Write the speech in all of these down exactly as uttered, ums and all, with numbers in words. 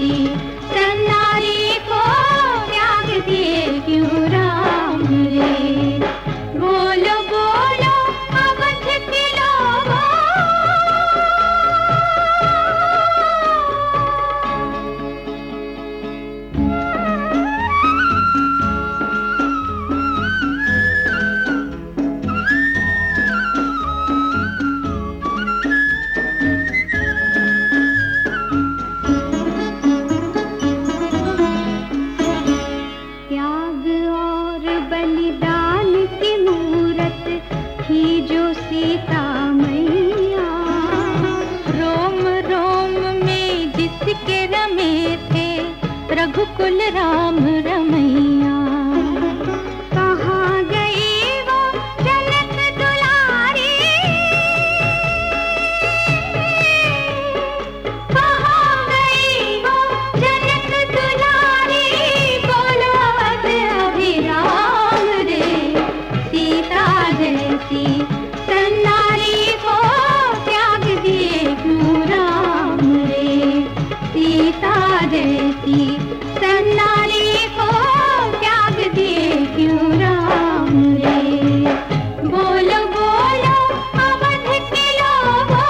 जैसी सन्नारी को त्याग दिए क्यों राम रे। बोलो बोलो अवध के लोगों, त्याग और बलिदान की मूरत थी जो सीता मैया। रोम रोम में जिसके रमे थे रघुकुल राम रमैया। कहाँ गई वो जनक दुलारी, कहाँ गई वो जनक दुलारी। बोलो अवध अभिराम रे, सीता जैसी सन्नारी को त्याग दिए क्यों राम रे। सीता जैसी सन्नारी को त्याग दिए क्यों राम रे। बोलो बोलो अवध के लोगों,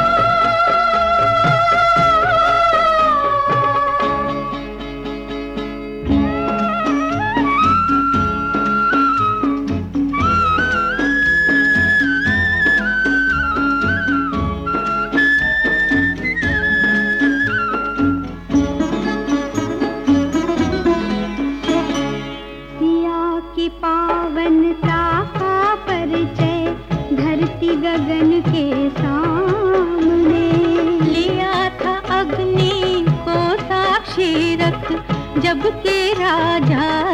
सिया की पावनता का परिचय धरती गगन के सामने। लिया था अग्नि को साक्षी रख जब के राजा